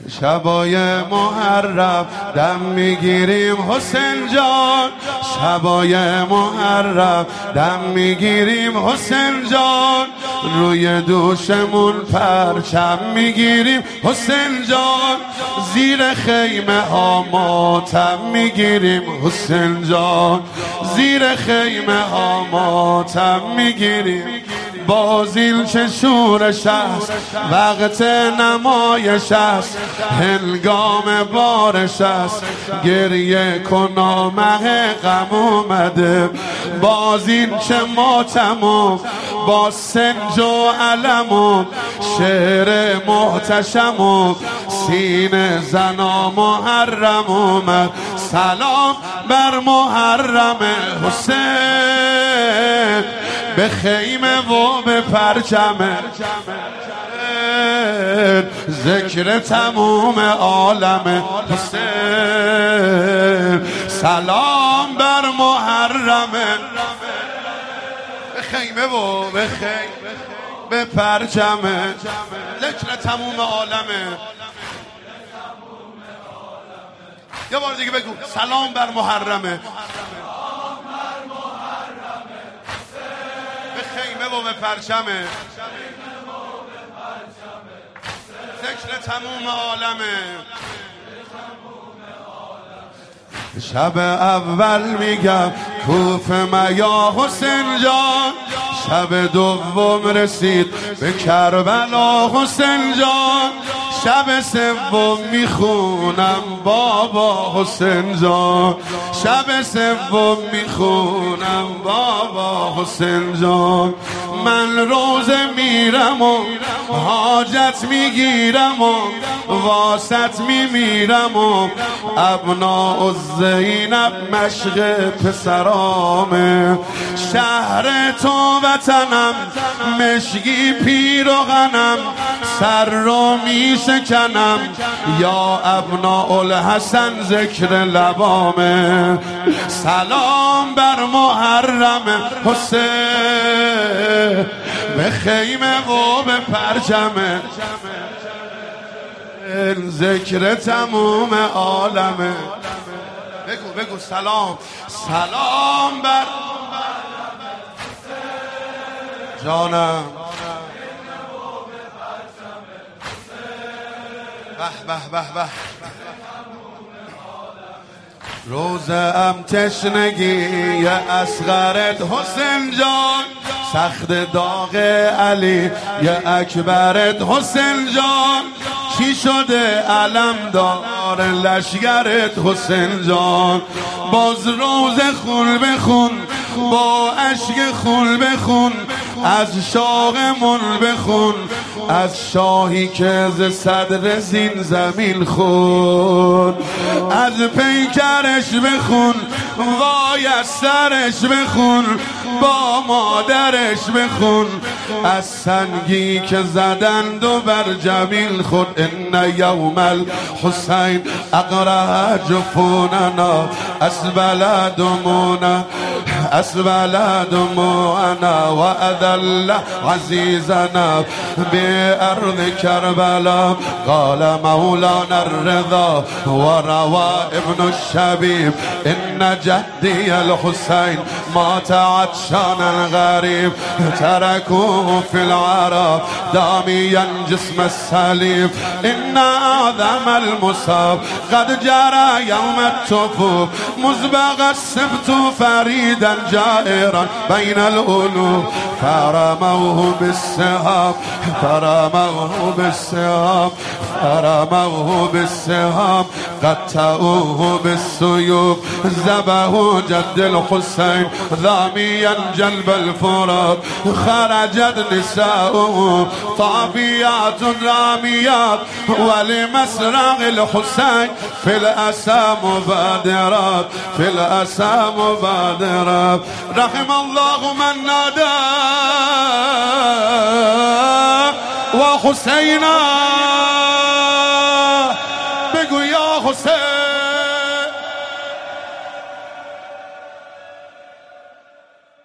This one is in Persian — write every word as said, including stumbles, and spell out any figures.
شبای محرم دم میگیریم حسین جان، شبای محرم دم میگیریم حسین جان، روی دوشمون پرچم میگیریم حسین جان، زیر خیمه ها ماتم میگیریم حسین جان، زیر خیمه ها ماتم میگیریم. بازیل چه شورش است، وقت نمایش است، هنگام بارش است، گریه کن مه غم اومده. بازیل چه ماتمم با سنج و علمم، شعر محتشمم سینه زنا محرم اومد. سلام بر محرم حسین، به خیمه و به پرچمه، ذکر تموم عالم حسین. سلام بر محرم، به خیمه و به خیمه به پرچمه، ذکر تموم عالمه. یه بار دیگه بگو سلام بر محرمه، خیمه و به پرچمه، ذکر تموم عالمه. شب اول میگم کوفه یا حسین جان، شب دوم رسید به کربلا حسین جان، شب سوم میخونم بابا حسین جان، شب سوم میخونم بابا حسین جان. من روزه میرم و حاجت میگیرم و واسط میمیرم و ابناء زینب مشق پسرامه. شهر تو وطنم مشگی پیروغنم، سر رو میشکنم یا ابناء الحسن ذکر لبامه. سلام بر محرم حسین، به خیمه و به پرچمه، ذکر تموم عالمه. بگو بگو سلام سلام بر جانم. به به به به روزم تشنگی اصغرت حسین جان، سخت داغ علی یا اکبرت حسین جان، چی شده علم دار لشگرت حسین جان. باز روز خون بخون با اشک خون بخون، از شاهمون بخون، از شاهی که ز صدر زین زمین خون، از پیکرش بخون وای از سرش بخون، با مادرش بخون، از سنگی که زدند و بر جمیل خود. ان یوم الحسین اقرأ جفوننا اسبل دمونا اسبل دموعنا و اذل عزیزنا بأرض کربلا. قال مولانا الرضا و روى ابن الشبیب ان جدی الحسین مات عطشانا غریب، تركوه في العرب داميا جسم السليم. إن أعظم المصاب قد جرى يوم التفوف، مزبغ السبت فريدا جائرا بين الألوف، فرموه بالسهام فرموه بالسهام فرموه بالسهام قطعوه بالسيوف، ذبحوا جد الحسين ضاميا جلب الفرات، خرجت نساؤه طافيات راميات، ولمسرع الحسين في الأسى مبادرات في الأسى مبادرات. رحم الله من نادى وحسينا